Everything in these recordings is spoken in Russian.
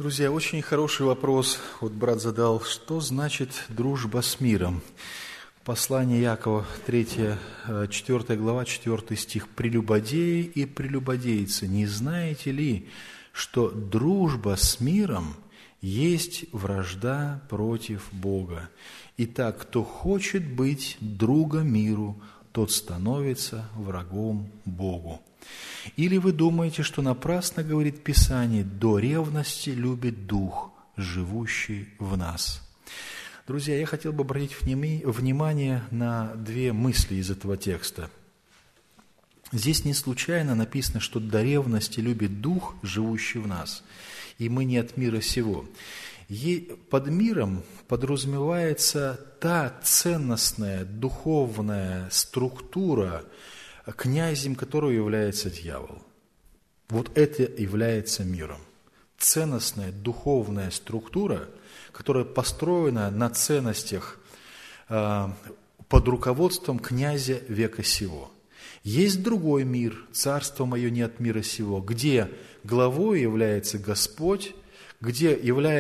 Друзья, очень хороший вопрос. Вот брат задал, что значит дружба с миром? Послание Якова, 3, 4 глава, 4 стих. «Прелюбодеи и прелюбодейцы, не знаете ли, что дружба с миром есть вражда против Бога? Итак, кто хочет быть другом миру, тот становится врагом Богу». Или вы думаете, что напрасно говорит Писание: «До ревности любит Дух, живущий в нас». Друзья, я хотел бы обратить внимание на две мысли из этого текста. Здесь не случайно написано, что до ревности любит Дух, живущий в нас, и мы не от мира сего. Под миром подразумевается та ценностная духовная структура, князем которого является дьявол. Вот это является миром. Ценностная духовная структура, которая построена на ценностях под руководством князя века сего. Есть другой мир, царство мое не от мира сего, где главой является Господь, где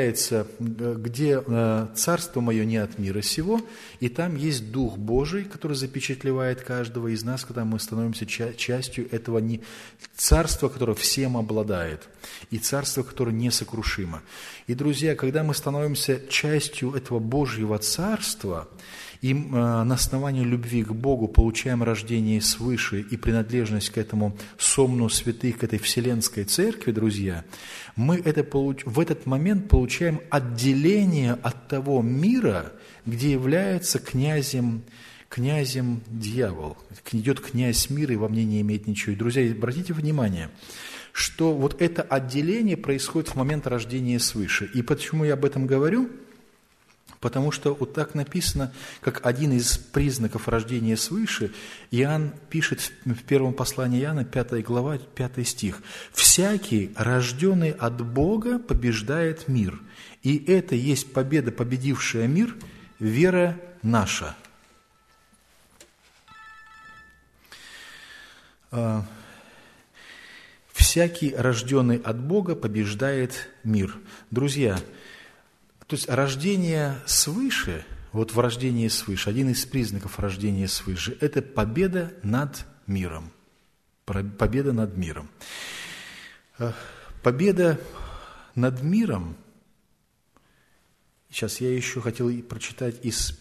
царство мое не от мира сего, и там есть Дух Божий, который запечатлевает каждого из нас, когда мы становимся частью этого царства, которое всем обладает, и царство, которое несокрушимо. И, друзья, когда мы становимся частью этого Божьего царства, и на основании любви к Богу получаем рождение свыше и принадлежность к этому сомну святых, к этой вселенской церкви, друзья, мы в этот момент получаем отделение от того мира, где является князем дьявол. Идет князь мира и во мне не имеет ничего. И, друзья, обратите внимание, что вот это отделение происходит в момент рождения свыше. И почему я об этом говорю? Потому что вот так написано, как один из признаков рождения свыше, Иоанн пишет в первом послании Иоанна, 5 глава, 5 стих. «Всякий, рожденный от Бога, побеждает мир, и это есть победа, победившая мир, вера наша». «Всякий, рожденный от Бога, побеждает мир». Друзья, то есть рождение свыше, вот в рождении свыше, один из признаков рождения свыше – это победа над миром. Победа над миром. Победа над миром, сейчас я еще хотел прочитать из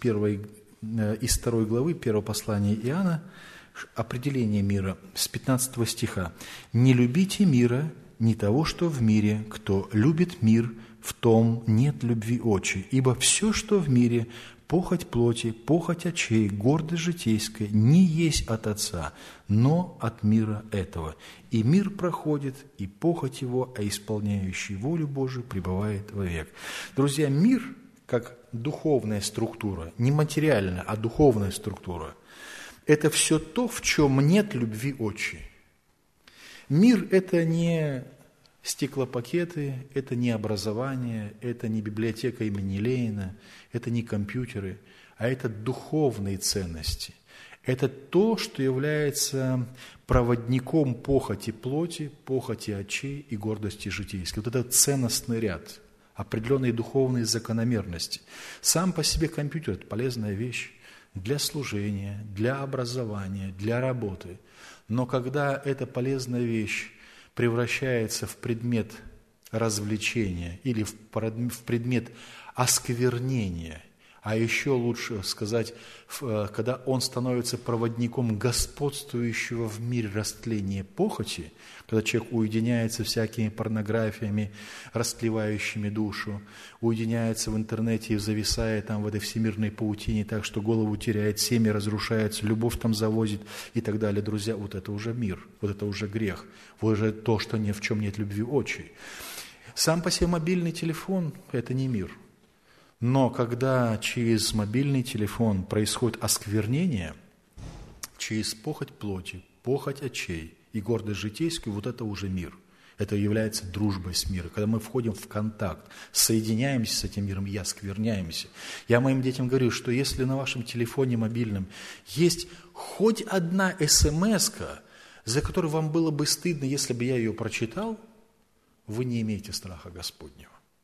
2 главы 1 послания Иоанна, определение мира с 15 стиха. «Не любите мира, ни того, что в мире. Кто любит мир, в том нет любви отчи. Ибо все, что в мире, похоть плоти, похоть очей, гордость житейская, не есть от Отца, но от мира этого. И мир проходит, и похоть его, а исполняющий волю Божию пребывает вовек». Друзья, мир, как духовная структура, не материальная, а духовная структура, это все то, в чем нет любви отчи. Мир – это не стеклопакеты, это не образование, это не библиотека имени Ленина, это не компьютеры, а это духовные ценности. Это то, что является проводником похоти плоти, похоти очей и гордости житейской. Вот это ценностный ряд, определенные духовные закономерности. Сам по себе компьютер – это полезная вещь для служения, для образования, для работы. Но когда эта полезная вещь превращается в предмет развлечения или в предмет осквернения, а еще лучше сказать, когда он становится проводником господствующего в мире растления похоти, когда человек уединяется всякими порнографиями, растлевающими душу, уединяется в интернете и зависает там в этой всемирной паутине так, что голову теряет, семьи разрушаются, любовь там завозит и так далее. Друзья, вот это уже мир, вот это уже грех, вот уже то, что ни в чем нет любви отчей. Сам по себе мобильный телефон – это не мир. Но когда через мобильный телефон происходит осквернение, через похоть плоти, похоть очей и гордость житейскую, вот это уже мир. Это является дружбой с миром. Когда мы входим в контакт, соединяемся с этим миром и оскверняемся. Я моим детям говорю, что если на вашем телефоне мобильном есть хоть одна смс-ка, за которую вам было бы стыдно, если бы я ее прочитал, вы не имеете страха Господнего.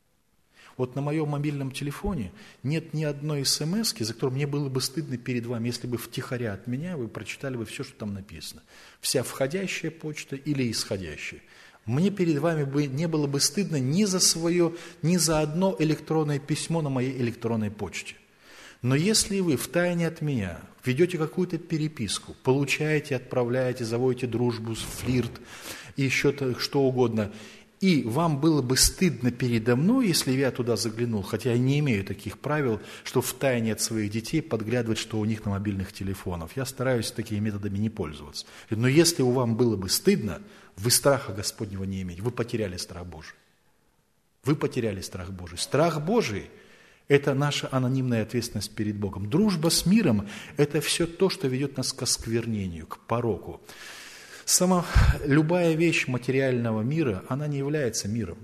Вот на моем мобильном телефоне нет ни одной смс-ки, за которую мне было бы стыдно перед вами, если бы втихаря от меня вы прочитали бы все, что там написано. Вся входящая почта или исходящая. Мне перед вами бы не было бы стыдно ни за одно электронное письмо на моей электронной почте. Но если вы втайне от меня ведете какую-то переписку, получаете, отправляете, заводите дружбу, флирт и еще что угодно, и вам было бы стыдно передо мной, если я туда заглянул, хотя я не имею таких правил, что втайне от своих детей подглядывать, что у них на мобильных телефонах. Я стараюсь такими методами не пользоваться. Но если у вам было бы стыдно, вы страха Господнего не имеете, вы потеряли страх Божий. Вы потеряли страх Божий. Страх Божий – это наша анонимная ответственность перед Богом. Дружба с миром – это все то, что ведет нас к осквернению, к пороку. Любая вещь материального мира, она не является миром.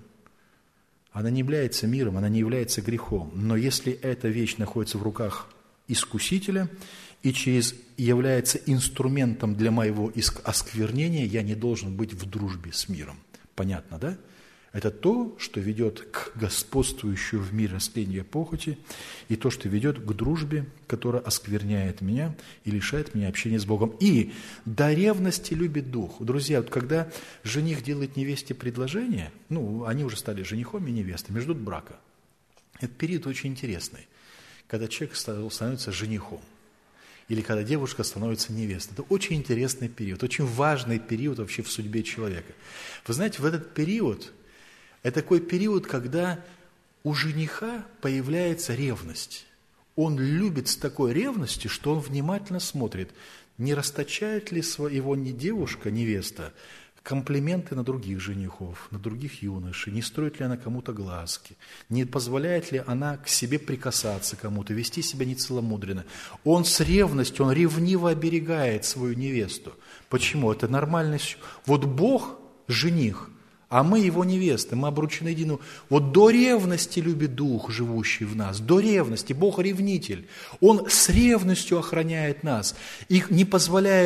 Она не является миром, она не является грехом. Но если эта вещь находится в руках искусителя и является инструментом для моего осквернения, я не должен быть в дружбе с миром. Понятно, да? Это то, что ведет к господствующему в мире растению похоти, и то, что ведет к дружбе, которая оскверняет меня и лишает меня общения с Богом. И до ревности любит дух. Друзья, вот когда жених делает невесте предложение, они уже стали женихом и невестой, ждут брака. Этот период очень интересный, когда человек становится женихом. Или когда девушка становится невестой. Это очень интересный период, очень важный период вообще в судьбе человека. Вы знаете, в этот период... Это такой период, когда у жениха появляется ревность. Он любит с такой ревностью, что он внимательно смотрит, не расточает ли его девушка, невеста, комплименты на других женихов, на других юношей, не строит ли она кому-то глазки, не позволяет ли она к себе прикасаться кому-то, вести себя нецеломудренно. Он с ревностью, он ревниво оберегает свою невесту. Почему? Это нормальность. Вот Бог – жених, а мы его невесты, мы обручены едину. Вот до ревности любит Дух, живущий в нас, до ревности. Бог ревнитель. Он с ревностью охраняет нас, и не позволяя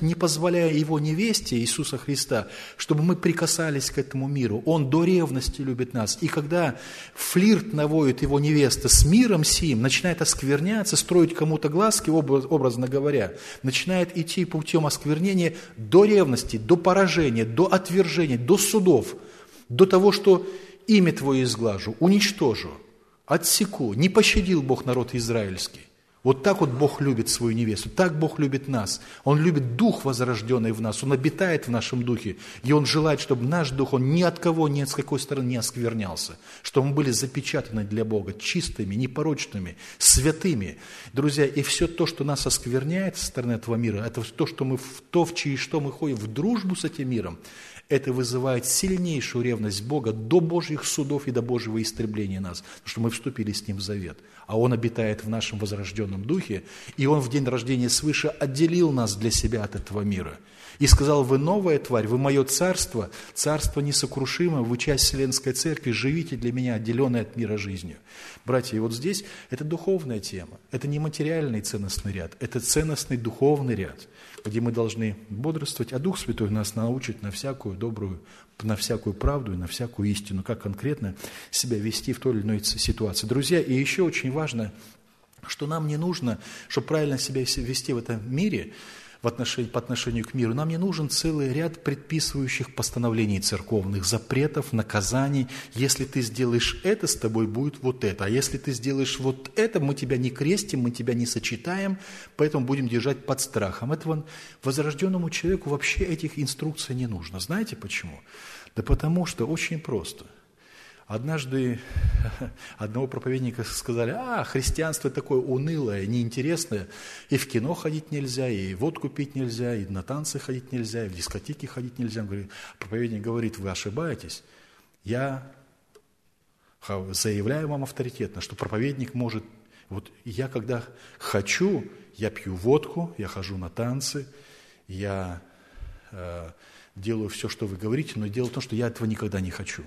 его невесте, Иисуса Христа, чтобы мы прикасались к этому миру. Он до ревности любит нас. И когда флирт наводит его невеста с миром сим, начинает оскверняться, строить кому-то глазки, образно говоря, начинает идти путем осквернения до ревности, до поражения, до отвержения, до судов. До того, что имя Твое изглажу, уничтожу, отсеку. Не пощадил Бог народ израильский. Вот так вот Бог любит свою невесту, так Бог любит нас. Он любит дух, возрожденный в нас, Он обитает в нашем духе. И Он желает, чтобы наш дух, он ни от кого, ни с какой стороны не осквернялся. Чтобы мы были запечатаны для Бога, чистыми, непорочными, святыми. Друзья, и все то, что нас оскверняет со стороны этого мира, это то, что мы через что мы ходим в дружбу с этим миром, это вызывает сильнейшую ревность Бога до Божьих судов и до Божьего истребления нас, потому что мы вступили с Ним в завет. А Он обитает в нашем возрожденном духе, и Он в день рождения свыше отделил нас для себя от этого мира. И сказал: вы новая тварь, вы мое царство, царство несокрушимое, вы часть Вселенской Церкви, живите для меня, отделенной от мира жизнью. Братья, и вот здесь это духовная тема, это не материальный ценностный ряд, это ценностный духовный ряд, где мы должны бодрствовать, а Дух Святой нас научит на всякую добрую, на всякую правду и на всякую истину, как конкретно себя вести в той или иной ситуации. Друзья, и еще очень важно, что нам не нужно, чтобы правильно себя вести в этом мире, по отношению к миру, нам не нужен целый ряд предписывающих постановлений церковных, запретов, наказаний. Если ты сделаешь это, с тобой будет вот это. А если ты сделаешь вот это, мы тебя не крестим, мы тебя не сочетаем, поэтому будем держать под страхом. Этому возрожденному человеку вообще этих инструкций не нужно. Знаете почему? Да потому что очень просто. Однажды одного проповедника сказали: христианство такое унылое, неинтересное, и в кино ходить нельзя, и водку пить нельзя, и на танцы ходить нельзя, и в дискотеки ходить нельзя. Проповедник говорит: вы ошибаетесь. Я заявляю вам авторитетно, что проповедник может... Вот я когда хочу, я пью водку, я хожу на танцы, я делаю все, что вы говорите, но дело в том, что я этого никогда не хочу.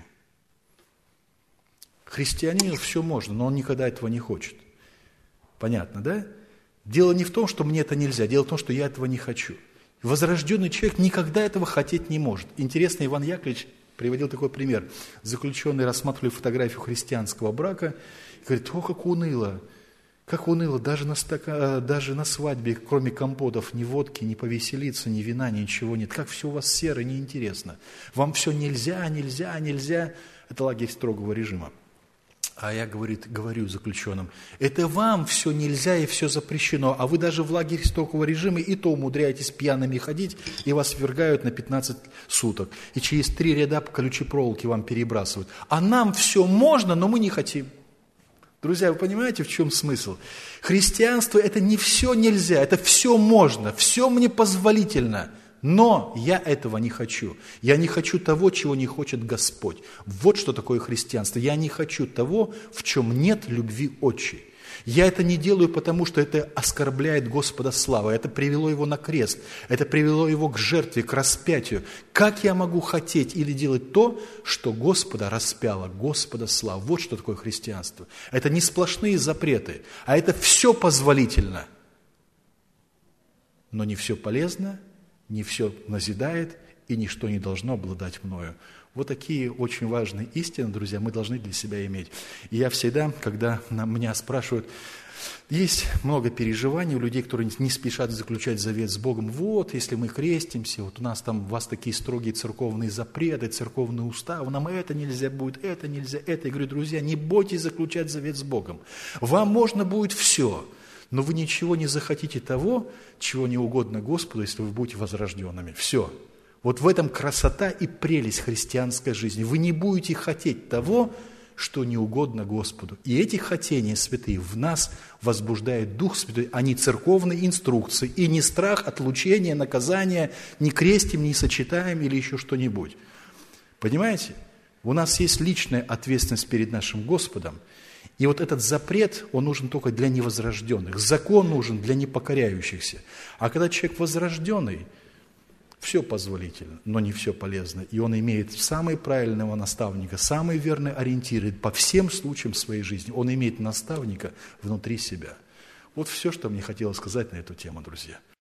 Христианину все можно, но он никогда этого не хочет. Понятно, да? Дело не в том, что мне это нельзя, дело в том, что я этого не хочу. Возрожденный человек никогда этого хотеть не может. Интересно, Иван Яковлевич приводил такой пример. Заключенные рассматривали фотографию христианского брака и говорят: о, как уныло. Как уныло, даже на свадьбе, кроме компотов, ни водки, ни повеселиться, ни вина, ничего нет. Как все у вас серо, неинтересно. Вам все нельзя, нельзя, нельзя. Это лагерь строгого режима. А я говорю заключенным: это вам все нельзя и все запрещено, а вы даже в лагере строгого режима и то умудряетесь пьяными ходить, и вас свергают на 15 суток. И через 3 ряда по колючей проволоке вам перебрасывают. А нам все можно, но мы не хотим. Друзья, вы понимаете, в чем смысл? Христианство – это не все нельзя, это все можно, все мне позволительно. Но я этого не хочу. Я не хочу того, чего не хочет Господь. Вот что такое христианство. Я не хочу того, в чем нет любви отчей. Я это не делаю, потому что это оскорбляет Господа славы. Это привело Его на крест. Это привело Его к жертве, к распятию. Как я могу хотеть или делать то, что Господа распяло, Господа славы? Вот что такое христианство. Это не сплошные запреты, а это все позволительно. Но не все полезно, не все назидает, и ничто не должно обладать мною. Вот такие очень важные истины, друзья, мы должны для себя иметь. И я всегда, когда меня спрашивают, есть много переживаний у людей, которые не спешат заключать завет с Богом. Вот, если мы крестимся, вот у вас такие строгие церковные запреты, церковные уставы, нам это нельзя будет, это нельзя, это. Я говорю: друзья, не бойтесь заключать завет с Богом. Вам можно будет все. Но вы ничего не захотите того, чего не угодно Господу, если вы будете возрожденными. Все. Вот в этом красота и прелесть христианской жизни. Вы не будете хотеть того, что не угодно Господу. И эти хотения святые в нас возбуждает Дух Святой, а не церковные инструкции, и не страх отлучения, наказания, не крестим, не сочетаем или еще что-нибудь. Понимаете? У нас есть личная ответственность перед нашим Господом. И вот этот запрет, он нужен только для невозрожденных. Закон нужен для непокоряющихся. А когда человек возрожденный, все позволительно, но не все полезно. И он имеет самого правильного наставника, самые верные ориентиры по всем случаям своей жизни. Он имеет наставника внутри себя. Вот все, что мне хотелось сказать на эту тему, друзья.